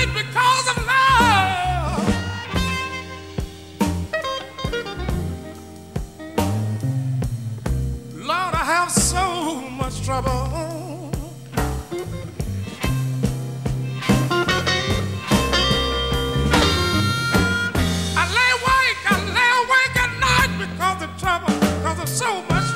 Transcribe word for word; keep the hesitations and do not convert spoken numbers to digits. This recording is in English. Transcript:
night because of love. Lord, I have so much trouble. I lay awake, I lay awake at night because of trouble, because of so much